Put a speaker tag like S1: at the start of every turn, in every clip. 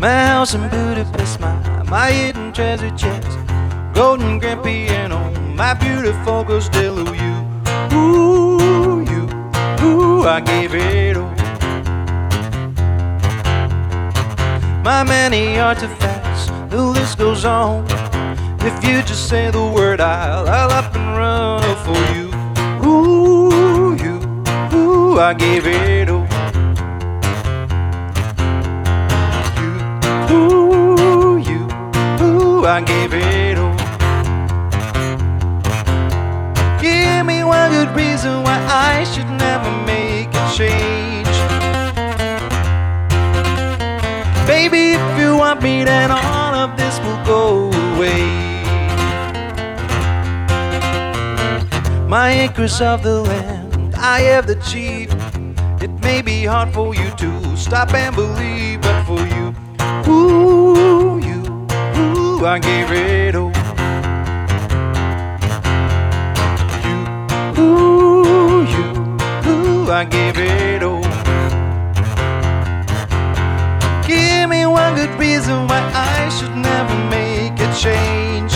S1: My house in Budapest, my hidden treasure chest, golden grand piano, my beautiful girl still you. Ooh, you, ooh, I gave it all. My many artifacts, the list goes on. If you just say the word, I'll up and run for you. Ooh, you, ooh, I gave it all. You, ooh, you, ooh, I gave it all. Give me one good reason why I should never make a change. Baby, if you want me, then all of this will go away. My acres of the land I have achieved. It may be hard for you to stop and believe, but for you, ooh, you, ooh, I gave it all. You, ooh, you, ooh, I gave it all. Give me one good reason why I should never make a change.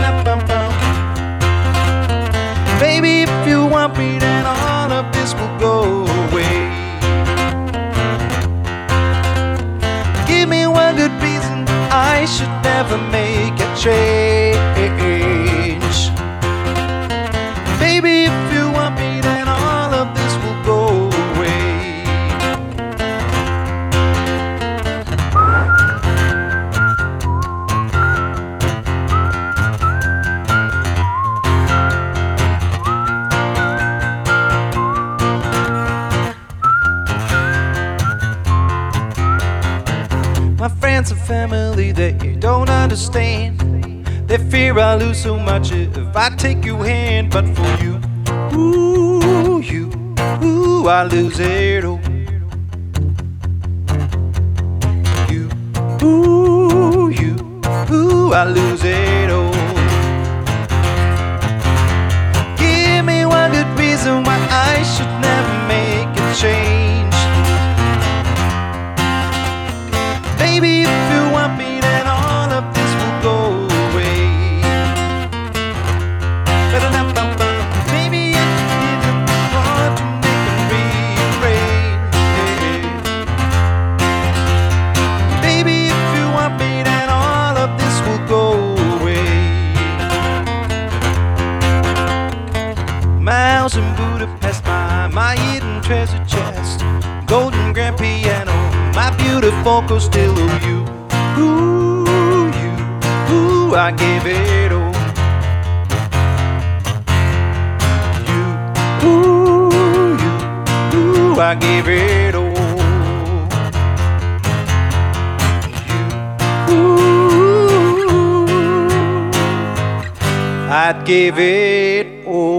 S1: Baby, if you want me, then all of this will go away. Give me one good reason I should never make a change. Baby, if you want me, then all of this will go away. My friends and family, they don't understand. They fear I'll lose so much if I take your hand. But for you, ooh, you, ooh, I lose it all. You, ooh, you, ooh, I lose it all. Give me one good reason why I should never make a change. Baby, if you want me, then all of this will go away. Maybe it didn't want to make it rain. Baby, if you want me, then all of this will go away. My house in Budapest, my hidden treasure chest, golden grand piano, my beautiful girl still you. Ooh, you, ooh, I gave it all. You, ooh, you, ooh, I gave it all. You, ooh, I'd give it all.